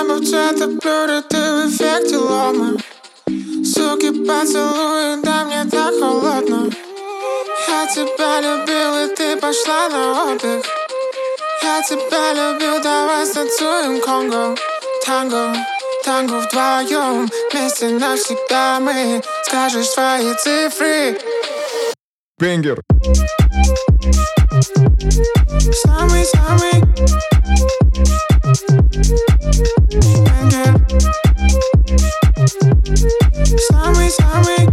небо в цвета блюда, ты в эффекте лома. Суки, поцелуй, да мне так холодно. Я тебя любил, и ты пошла на отдых. Я тебя любил, давай станцуем конго. Танго, танго вдвоем, вместе навсегда мы. Скажешь свои цифры. Бенгер. Самый-самый бенгер. Самый-самый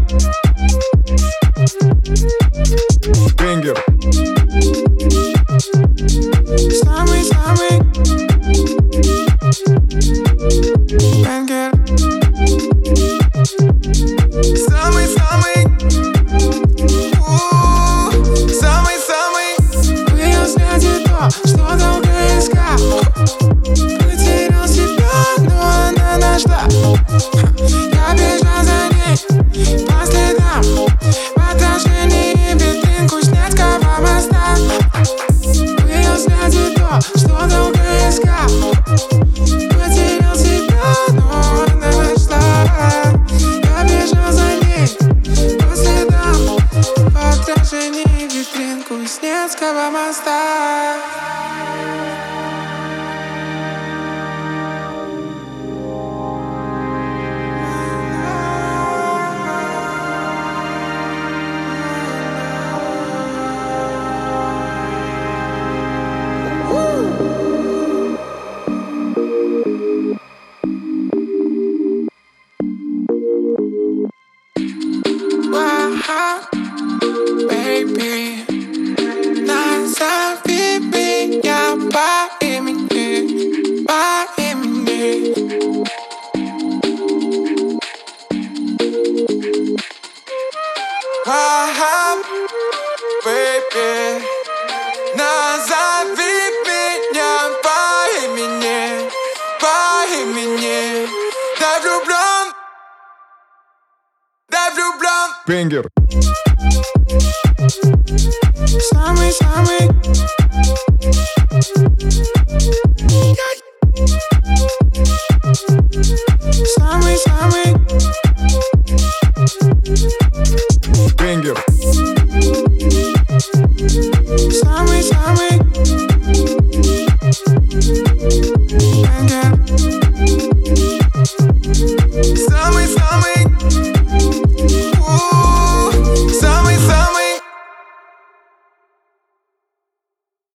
Бенгер. самый-самый бенгер. Самый-самый самый-самый. Увидел свете то, что долго искал. Потерял себя, но она нашла. Я бежал за ней по следам. В отражении витрин Кузнецкого моста. Увидел свете то, что долго искал. Потерял себя, но она нашла. Я бежал за ней по следам. В отражении витрин Кузнецкого моста. Baby, назови меня по имени, по имени. Baby, назови меня по имени, по имени. Дай влюблен, дай влюблен. Бенгер. Самый-самый